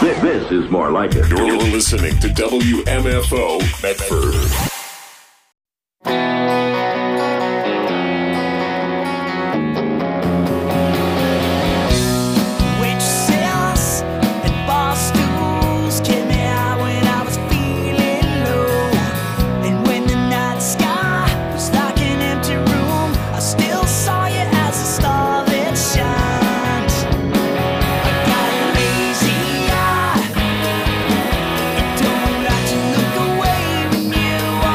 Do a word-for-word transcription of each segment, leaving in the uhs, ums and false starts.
This is more like it. You're listening to W M F O Medford. Don't like to look away when you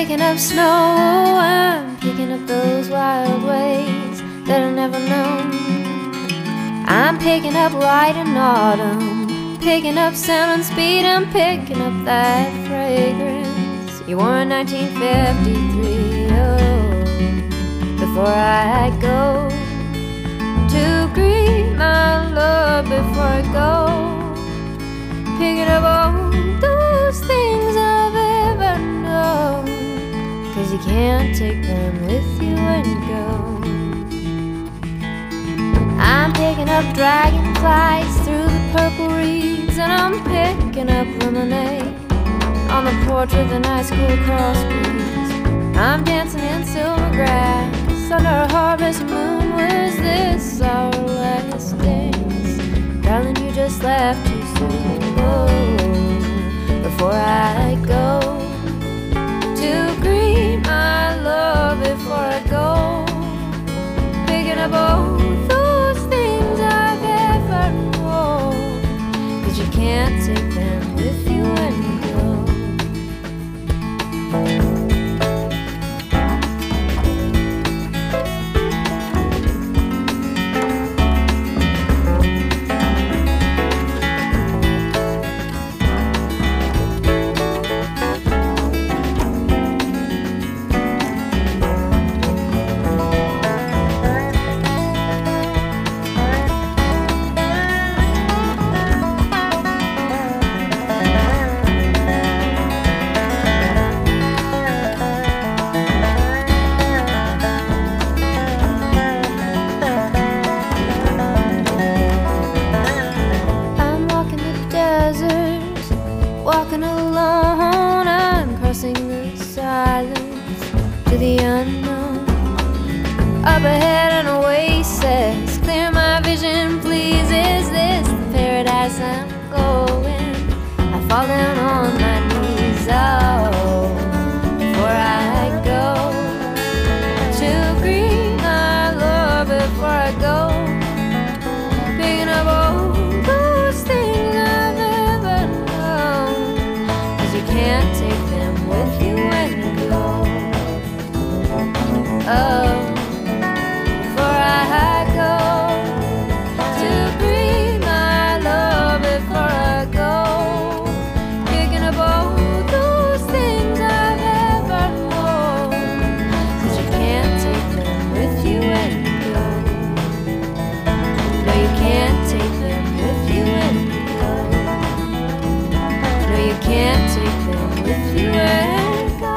picking up snow, I'm picking up those wild ways that I've never known. I'm picking up light in autumn, picking up sound and speed, I'm picking up that fragrance you wore in nineteen fifty-three. Oh, before I go to greet my love, before I go picking up all those things I've ever known, 'cause you can't take them with you when you go. I'm picking up dragonflies through the purple reeds, and I'm picking up lemonade on the porch with a nice cool cross breeze. I'm dancing in silver grass under a harvest moon. Was this our last dance? Darling, you just left too soon. Oh, before I go to greet my love, before I go picking up all those things I've ever known, 'cause you can't take them with you when you go. Walking alone, I'm crossing the silence to the unknown. Up ahead an oasis, clear my vision please. Is this the paradise I'm going? I fall down on my knees. Oh, before I go to greet my love, before I go picking up all those things I've ever known, 'cause you can't take them with you when you go. Oh, before I go to greet my love, before I go picking up all those things I've ever known, 'cause you can't take them with you when you go. No, you can't take them with you when you go. No, you can't take them with you when you go.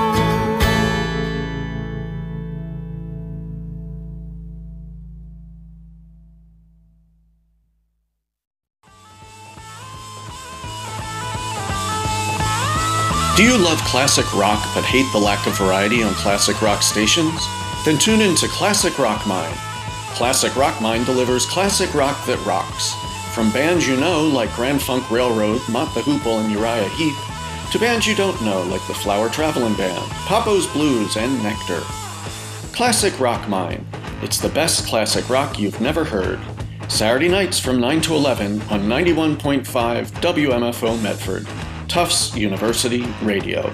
Do you love classic rock but hate the lack of variety on classic rock stations? Then tune in to Classic Rock Mine. Classic Rock Mine delivers classic rock that rocks. From bands you know like Grand Funk Railroad, Mott the Hoople, and Uriah Heep, to bands you don't know like the Flower Travelin' Band, Papo's Blues, and Nectar. Classic Rock Mine. It's the best classic rock you've never heard. Saturday nights from nine to eleven on ninety-one point five W M F O Medford, Tufts University Radio.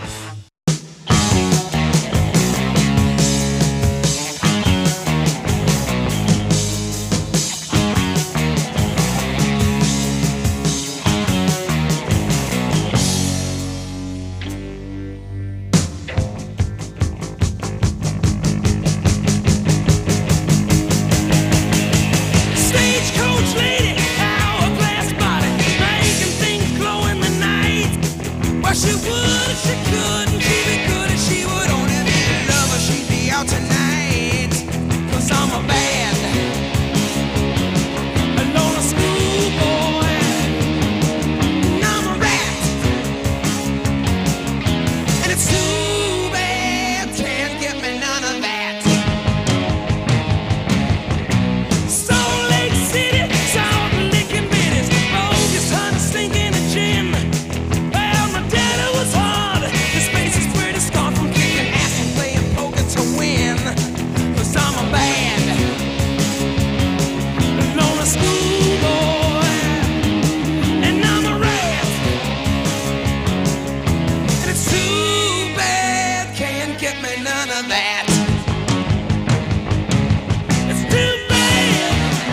Stagecoach lady, hourglass body, making things glow in the night. Well, she would if she could. me none of that. It's too bad.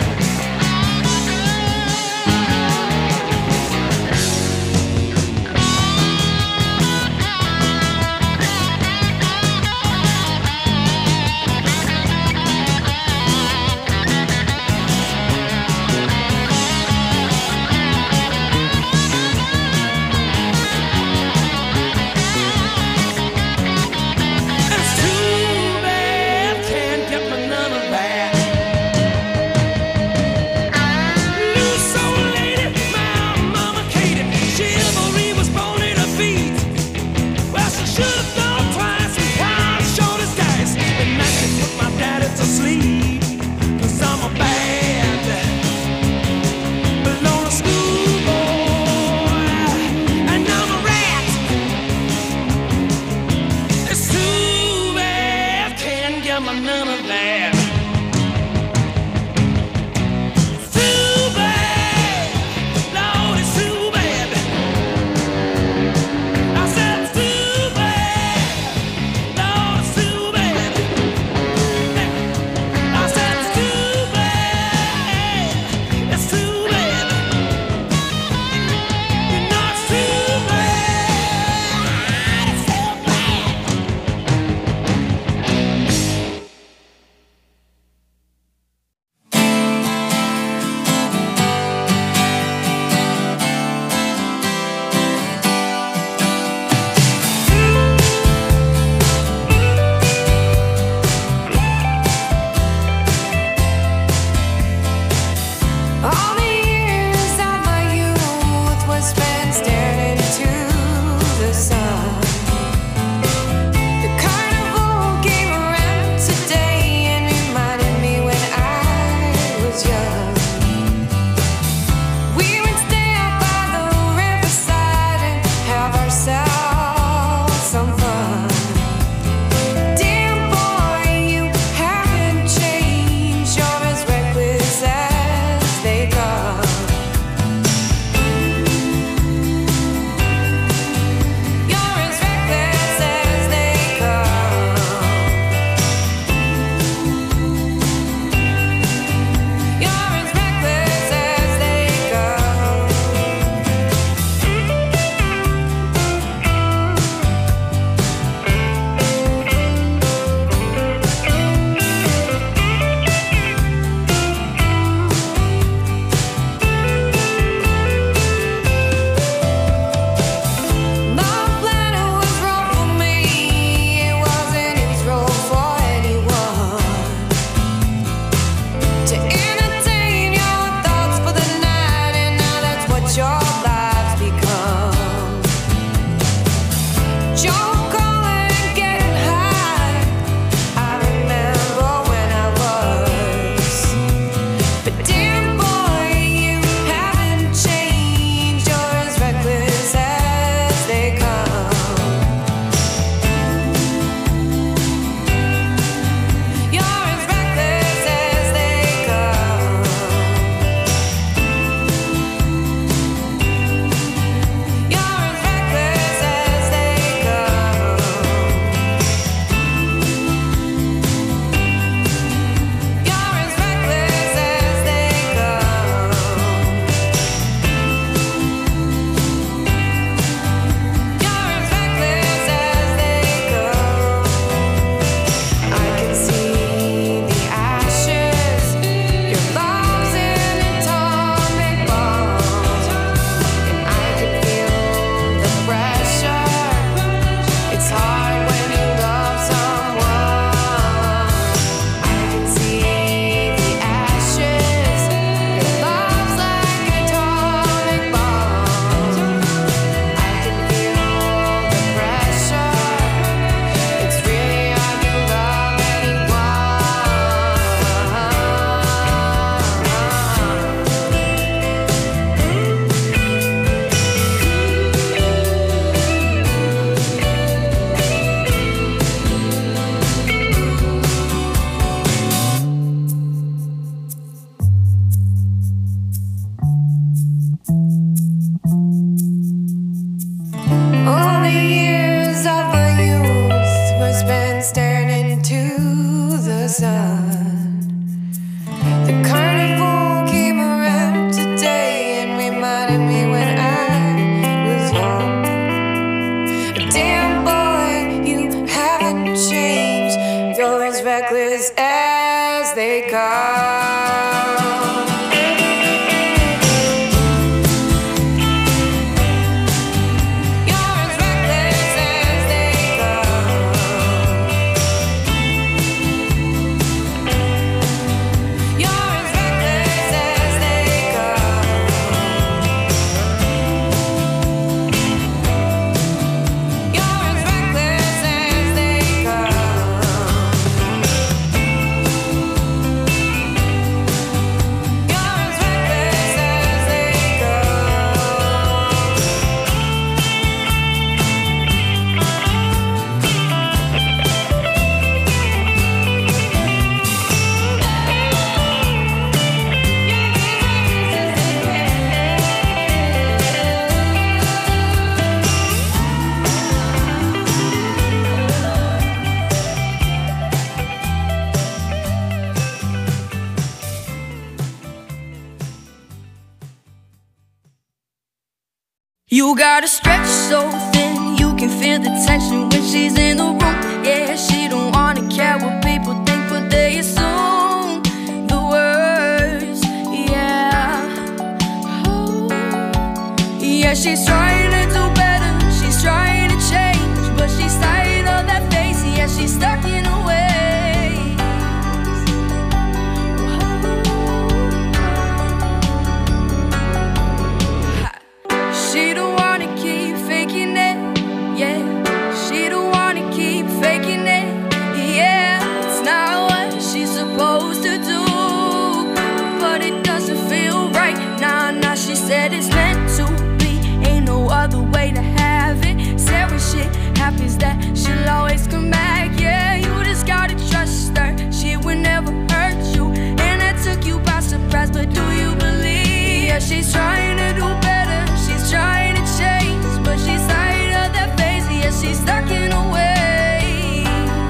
None of that. Too bad, Lord, it's too bad. I said it's too bad, Lord, it's too bad. I said it's too bad, it's too bad. You know it's too bad, it's too bad. sun. The carnival came around today and reminded me when I was young. Damn boy, you haven't changed. You're as reckless as they come. You gotta stretch so thin, you can feel the tension when she's in the room. Yeah, she don't wanna care what people think, but they assume the worst. Yeah, oh. Yeah, she's trying to do better, she's trying to change, but she's tired of that face. Yeah, she's stuck in her ways. She don't wanna keep faking it, yeah. She don't wanna keep faking it, yeah. It's not what she's supposed to do, but it doesn't feel right. Nah, nah, she said it's meant to be, ain't no other way to have it. Said when shit happens that she'll always come back, yeah. You just gotta trust her, she would never hurt you, and that took you by surprise, but do you believe? Yeah, she's trying to do better, she's trying to change, but she's tired of that face. Yeah, she's stuck in her ways.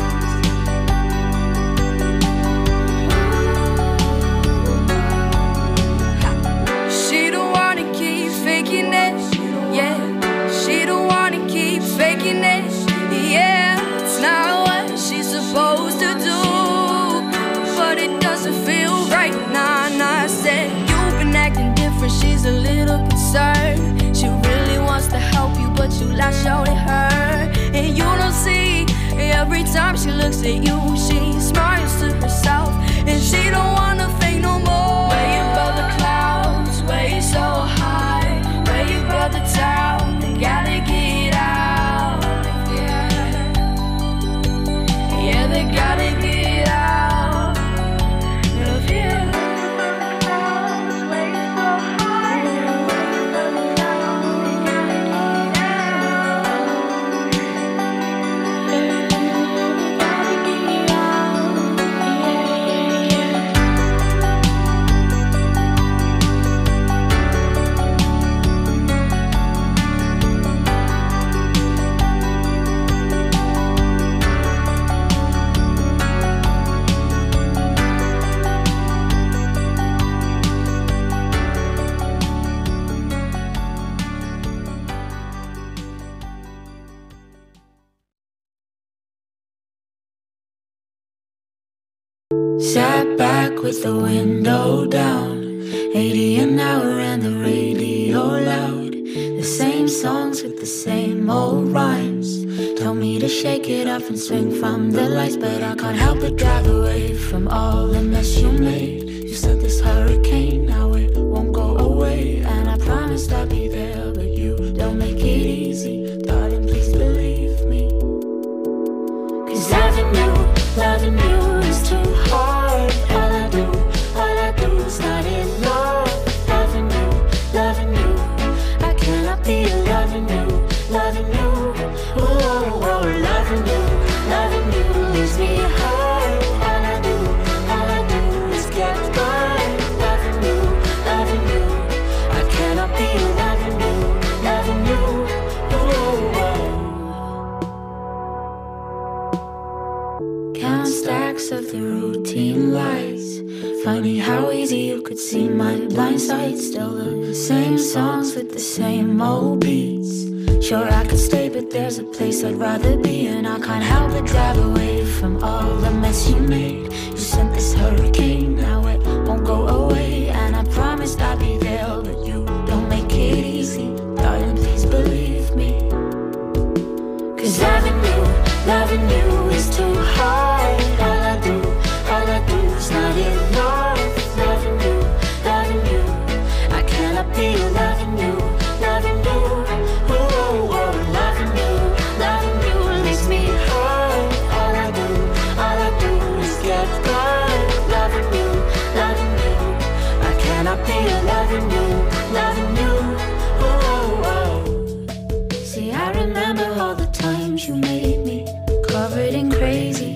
She don't wanna keep faking it, yeah. She don't wanna keep faking it, yeah. It's not what she's supposed to do, but it doesn't feel right. Nah, nah, I said you've been acting different, she's a little concerned. She really wants to help you, but you latch out at her, and you don't see. Every time she looks at you, she smiles to herself, and she don't wanna fake no more. Where you above the clouds, where you so high, where you above the town, they gotta get out. Yeah, yeah, they gotta get out of here. Sat back with the window down, eighty an hour and the radio loud. The same songs with the same old rhymes. Told me to shake it off and swing from the lights, but I can't help but drive away from all the mess you made. You said this hurricane, now it won't go away, and I promised I'd be there, but you don't make it easy. Darling, please believe me, 'cause loving you, loving you is too hard. All I do, all I do is not enough. Loving you, loving you, I cannot be loving you, loving you. Oh, oh, oh, loving you, loving you leaves me hard. All I do, all I do is get by. Loving you, loving you, I cannot be loving you, loving you. Oh, oh, oh. count stacks of the routine lies. Funny how easy you could see my blind side. Still the same songs with the same old beats. Sure I could stay, but there's a place I'd rather be. And I can't help but drive away from all the mess you made. You sent this hurricane, now it won't go away. And I promised I'd be there, but you don't make it easy. Darling, please believe me. Cause loving you, loving you is too hard. All I do, all I do is not enough. Loving you, loving you, I cannot be loving you, loving you. Oh, oh, loving you, loving you leaves me hurt. All I do, all I do is get hurt. Loving you, loving you, I cannot be loving you, loving you. Oh, oh. See, I remember all the times you made me covered in crazy.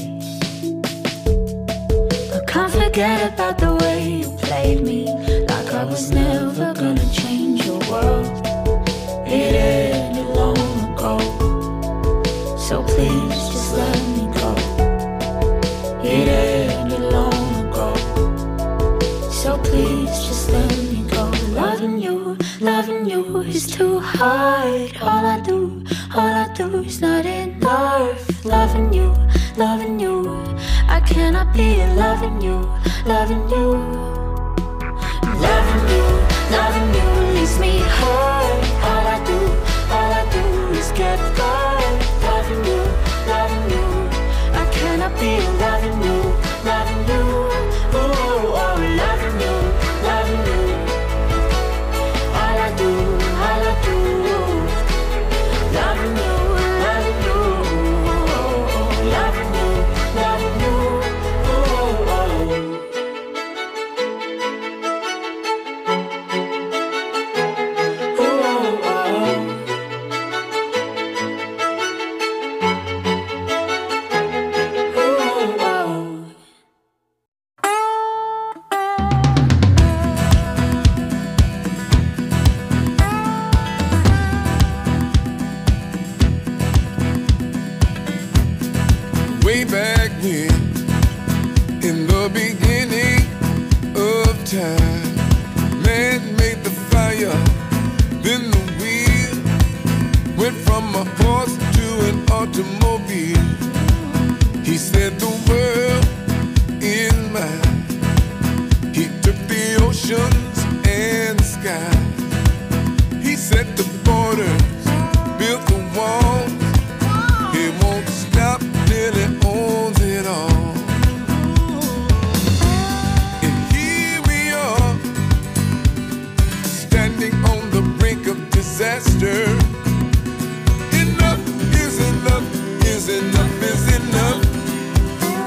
But can't forget about the way you played me, like I was never gonna change your world. It ended long ago, so please just let me go. It ended long ago, so please just let me go. Loving you, loving you is too hard. All I do, all I do is not enough. Loving you, loving you, I cannot be loving you, loving you. Loving you, loving you leaves me hurt. All I do, all I do is get hurt. Loving you, loving you, I cannot be loving you, loving you. Oh, oh, loving you, loving you. All I do, all I do, loving you, loving you. Oh, loving you, loving you. Oh, oh. Way back when, in the beginning of time, man made the fire, then the wheel went from a horse to an automobile. He set the world in mind. He took the oceans and the sky. He set the borders, built the walls. He won't stop till he owns it all. And here we are, standing on the brink of disaster. Enough is enough, is enough, is enough.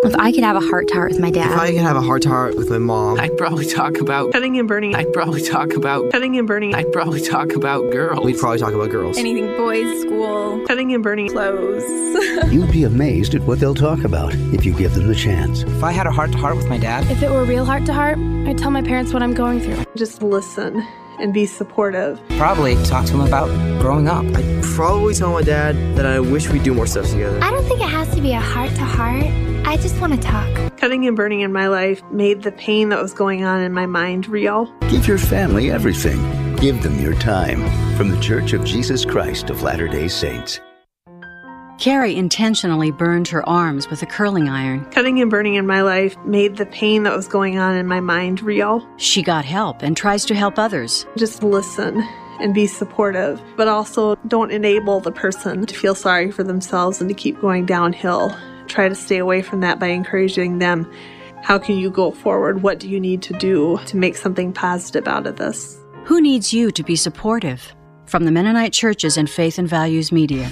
If I could have a heart-to-heart with my dad. If I could have a heart-to-heart with my mom. I'd probably talk about cutting and burning. I'd probably talk about cutting and burning. I'd probably talk about girls. We'd probably talk about girls. Anything boys, school, cutting and burning, clothes. You'd be amazed at what they'll talk about if you give them the chance. If I had a heart-to-heart with my dad. If it were real heart-to-heart, I'd tell my parents what I'm going through. Just listen and be supportive. Probably talk to him about growing up. I'd probably tell my dad that I wish we'd do more stuff together. I don't think it has to be a heart-to-heart. I just want to talk. Cutting and burning in my life made the pain that was going on in my mind real. Give your family everything. Give them your time. From the Church of Jesus Christ of Latter-day Saints. Carrie intentionally burned her arms with a curling iron. Cutting and burning in my life made the pain that was going on in my mind real. She got help and tries to help others. Just listen and be supportive, but also don't enable the person to feel sorry for themselves and to keep going downhill. Try to stay away from that by encouraging them. How can you go forward? What do you need to do to make something positive out of this? Who needs you to be supportive? From the Mennonite Churches and Faith and Values Media.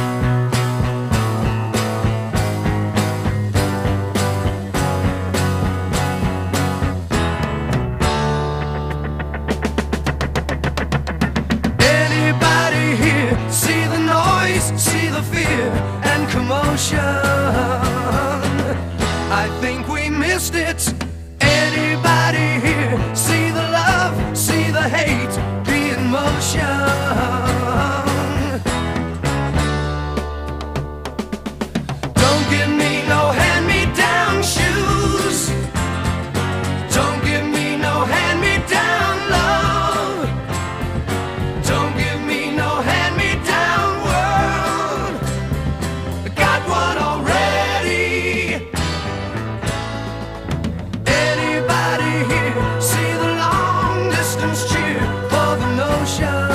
Anybody here see the noise, see the fear and commotion? I think we missed it. Anybody here see the love, see the hate, be in motion? Don't give me no hand-me-down shoes. Don't give me no hand-me-down love. Don't give me no hand-me-down world. I got one already. Anybody here see the long distance cheer for the notion?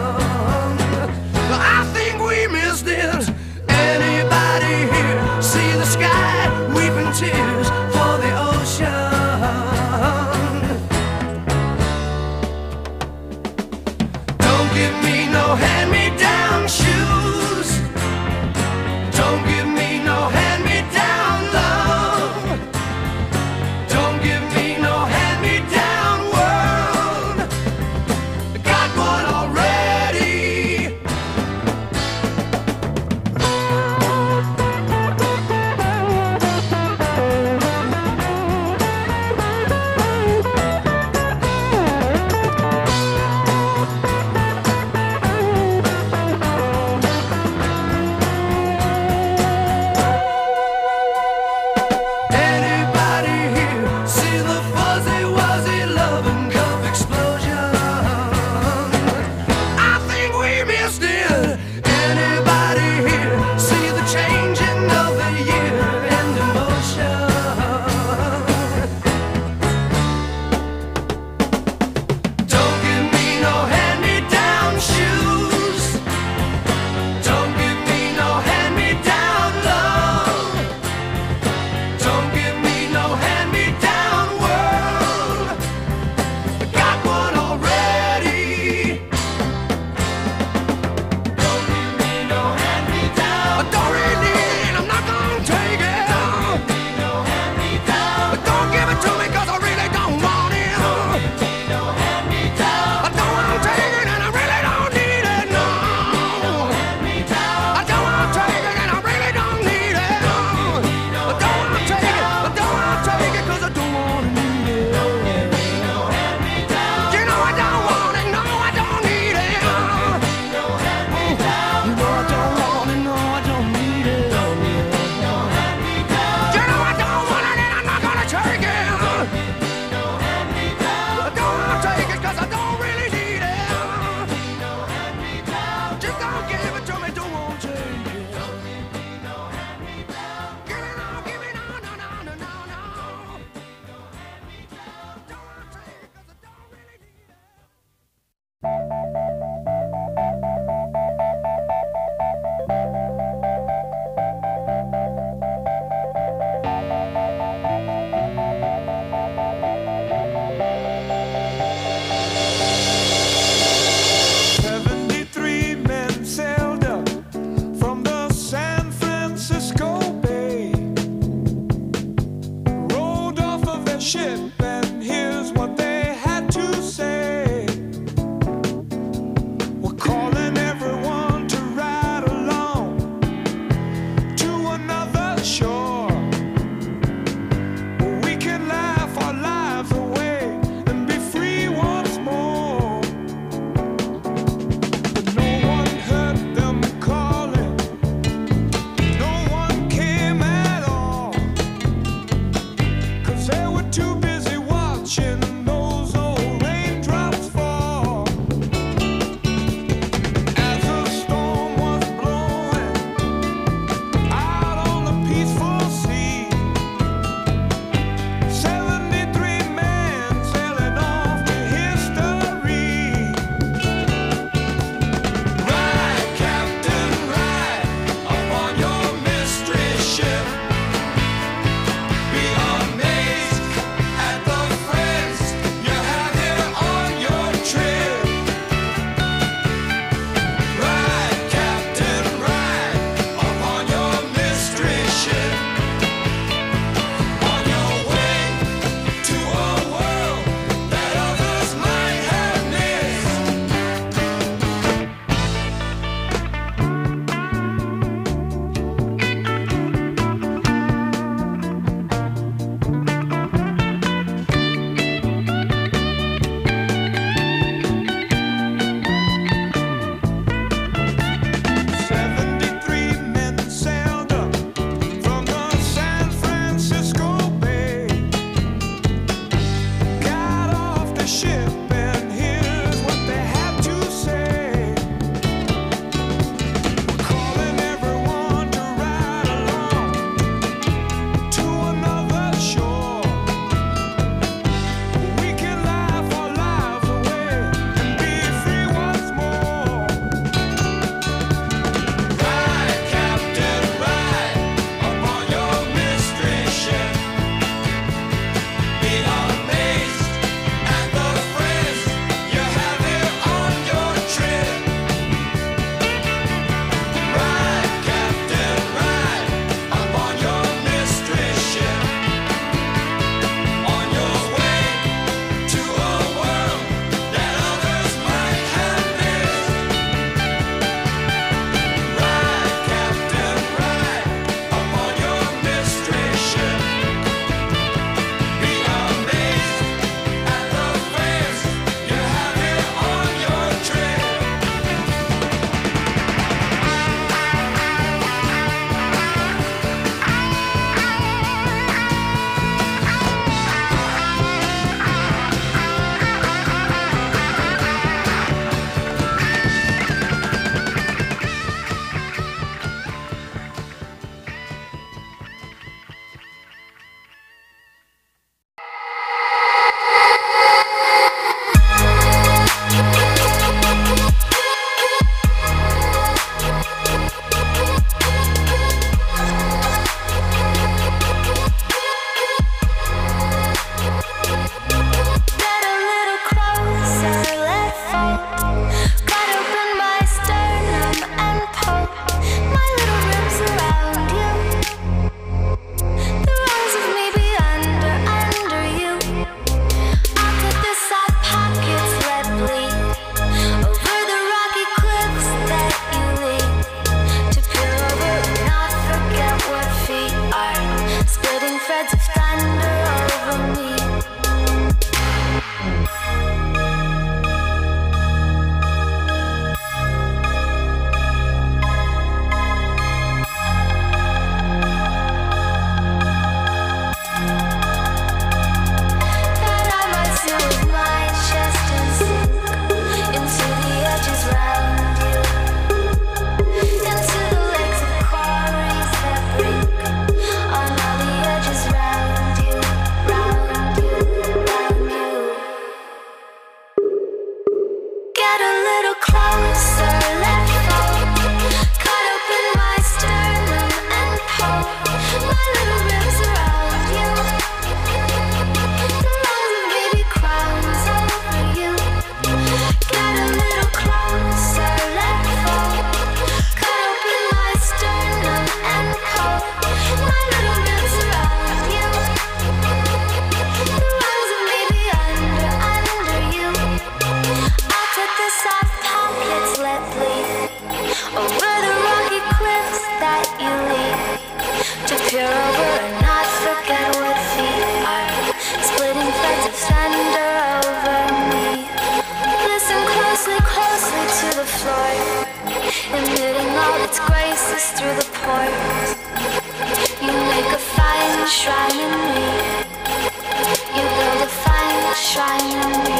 I think we missed it. Anybody here see the sky weeping tears for the ocean? Don't give me no hand-me-down shoes. Don't give me no hand-me-down love. Don't give me no hand-me-down world. I got one already. pass through the port. You make a fine shrine in me. You build a fine shrine in me.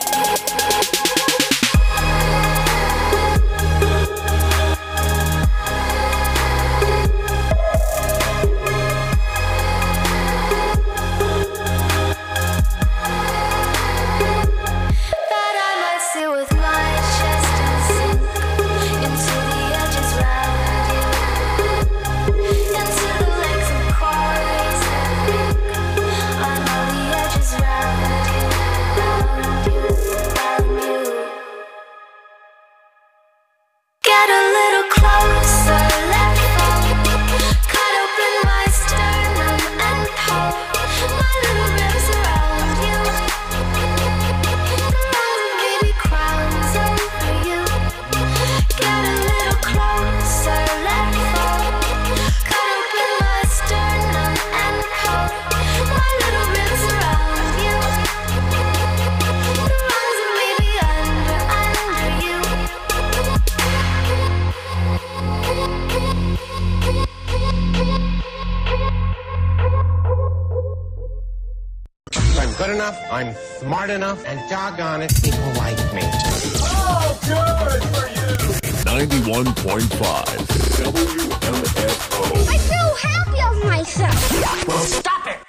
I'm smart enough, and doggone it, people like me. Oh, good for you! ninety-one point five W M F O. I feel happy of myself. Well, stop it!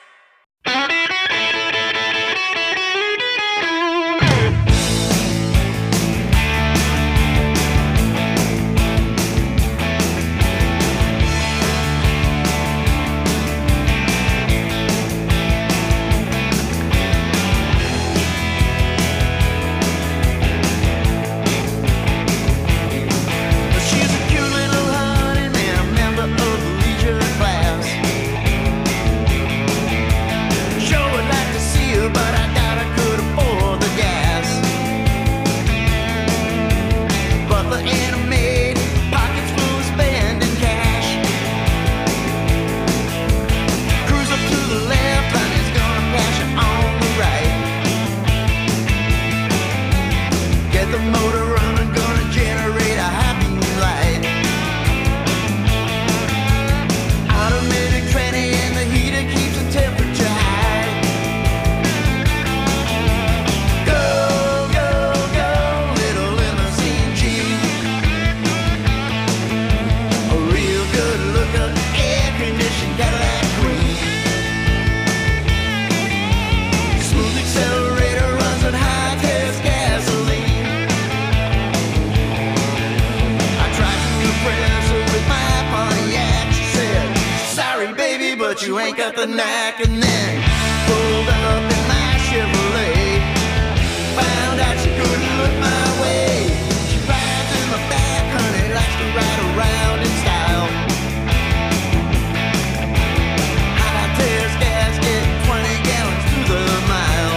You ain't got the knack, and then pulled up in my Chevrolet. Found out she couldn't look my way. She rides in the back, honey, likes to ride around in style. High tears gasket, twenty gallons to the mile.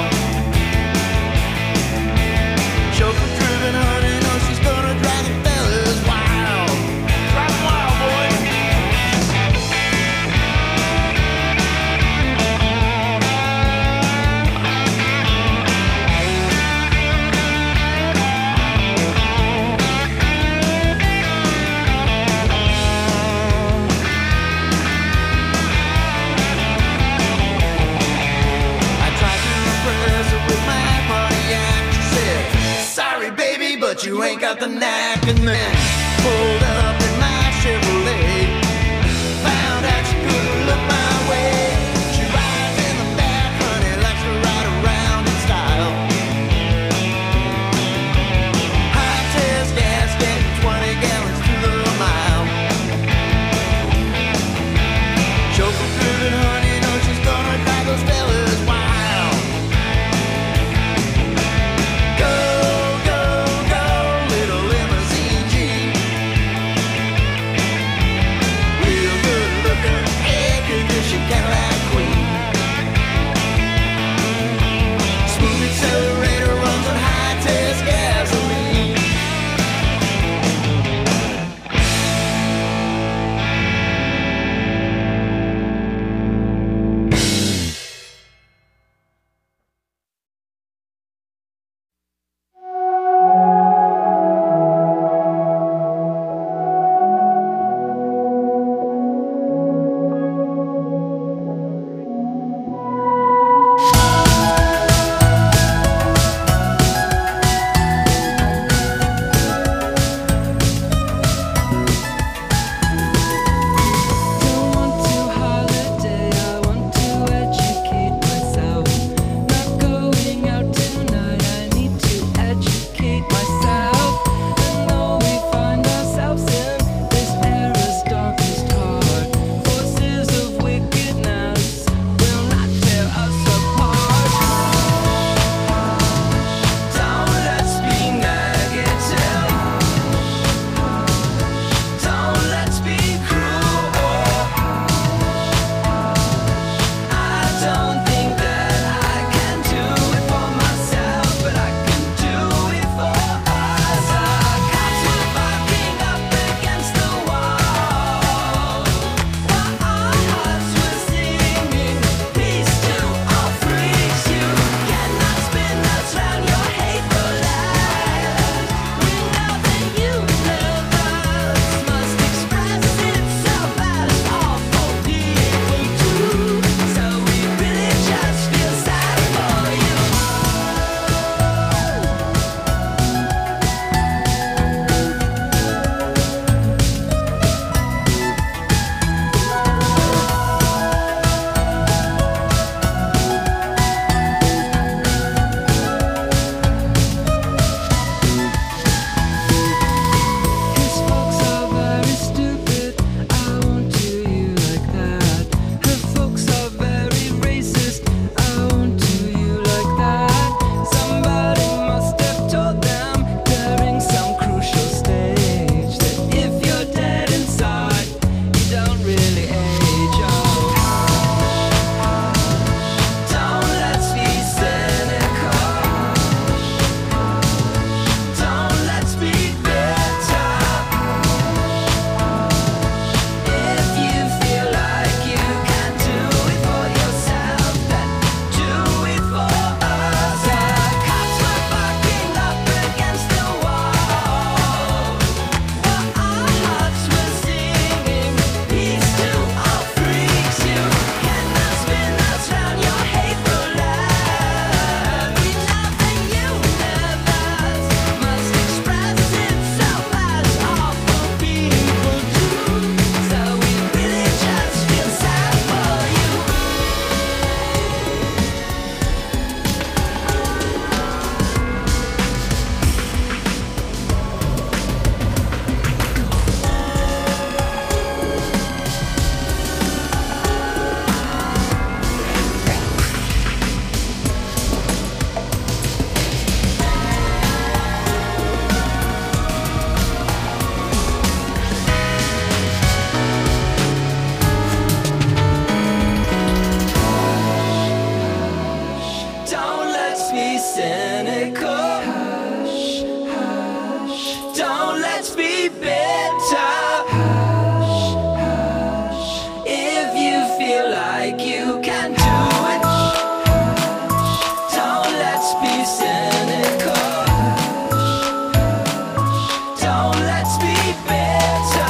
Chauffeur driven, honey, knows she's gonna drive the fellas wild. Drive wild, boy. But you ain't got the knack, and then pulled up in my Chevrolet. Found out she couldn't look my way. She rides in the back, honey, likes to ride around in style. High test gasket, twenty gallons to the mile. Chauffeur driven, honey, knows she's gonna drive those fellas wild. Go, go, go, little limousine G. let's be better. Hush, hush. If you feel like you can do it, don't let's be cynical. Don't let's be better.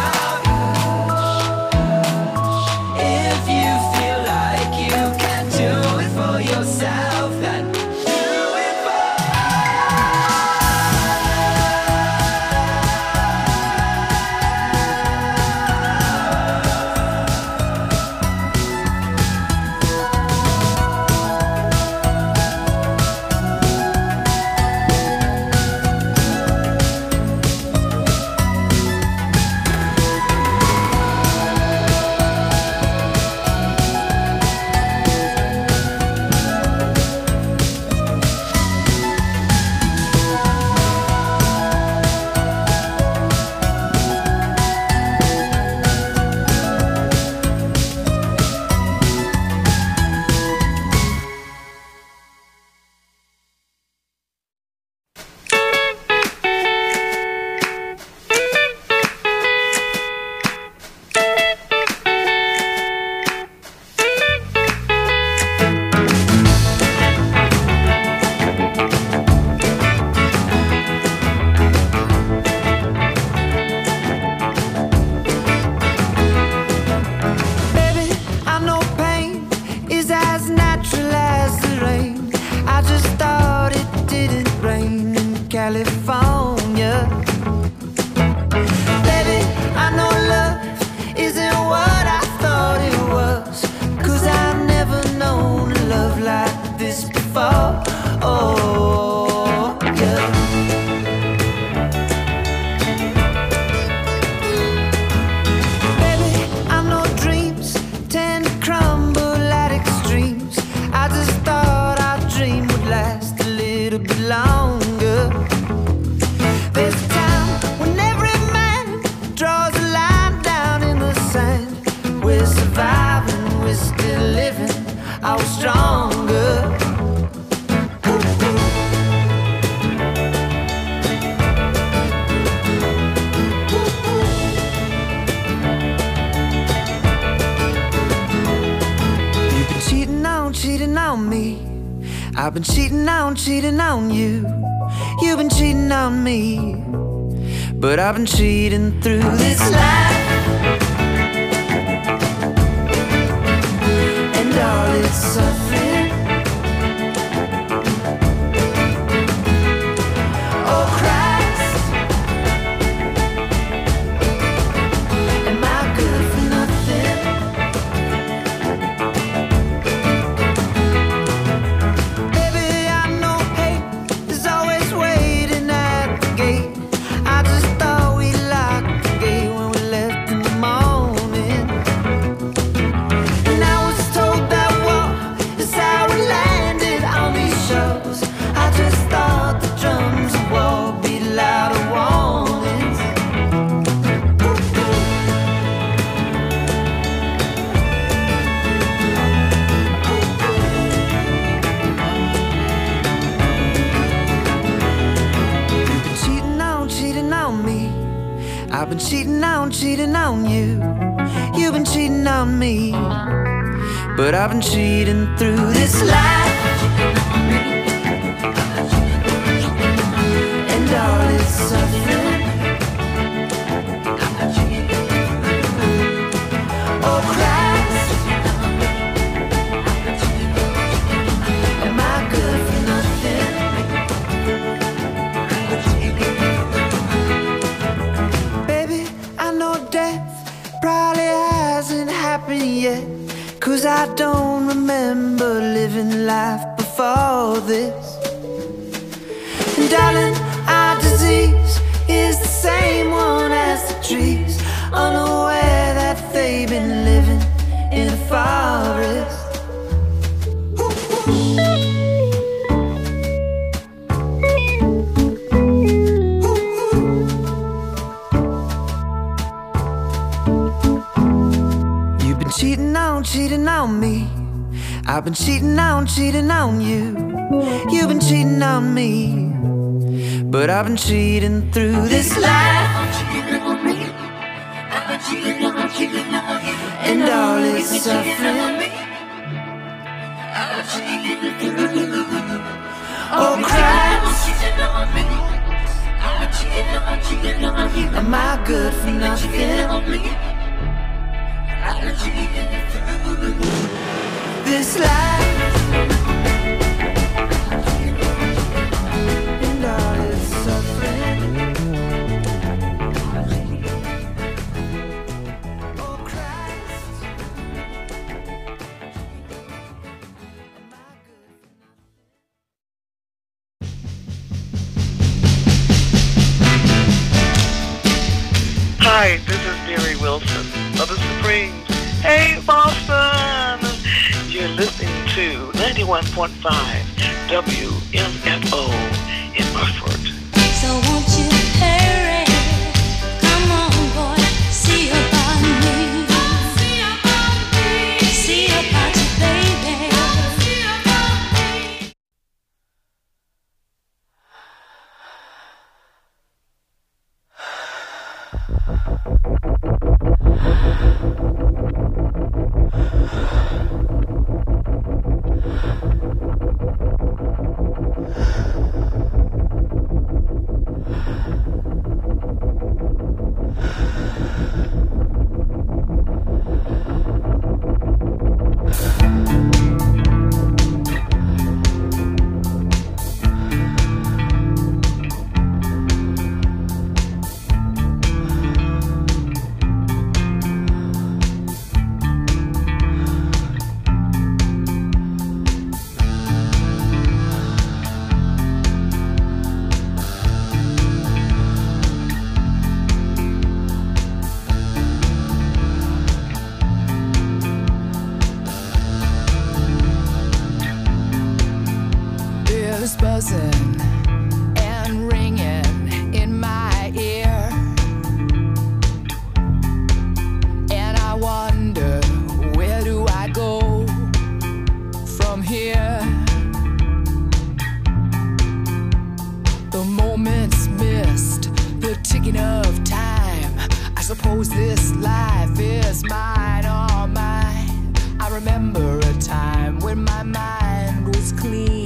If you feel like you can do it for yourself, then do it for California. Baby, I know love isn't what I thought it was, 'cause I've never known a love like this before. Oh, yeah. Baby, I know dreams tend to crumble at extremes. I just thought our dream would last a little bit longer. There's a time when every man draws a line down in the sand. We're surviving, we're still living, I was stronger. You've been cheating on, cheating on me. I've been cheating on, cheating on you. You've been cheating on me, but I've been cheating through this life, and all its suffering. Oh Christ, am I good for nothing? Baby, I know hate is always waiting at the gate. I just thought we locked the gate when we left in the morning. And I was told that war is how we landed on these shores. I just thought the drums of war beat louder warnings. You've been cheating on, cheating on me. I've been cheating on, cheating on you. You've been cheating on me, but I've been cheating through this life, and all its suffering. Oh Christ, am I good for nothing? Baby, I know death probably hasn't happened yet, 'cause I don't remember living life before this. And darling, our disease is the same one as the trees, unaware that they've been living in a forest. You've been cheating on, cheating on me. I've been cheating on, cheating on you. You've been cheating on me, but I've been cheating through this life, and all its suffering. Oh, Christ, am I good for nothing? This life and all its suffering. Oh, Christ. Hi, this is Mary Wilson of the Supremes. Hey, Boston! You're listening to ninety-one point five W M F O in Burford. So won't you hurry? Come on, boy, see about me. See about me. See about you, baby. See about me. Bells buzzing and ringing in my ear, and I wonder, where do I go from here? The moments missed, the ticking of time. I suppose this life is mine, all mine. I remember a time when my mind was clean.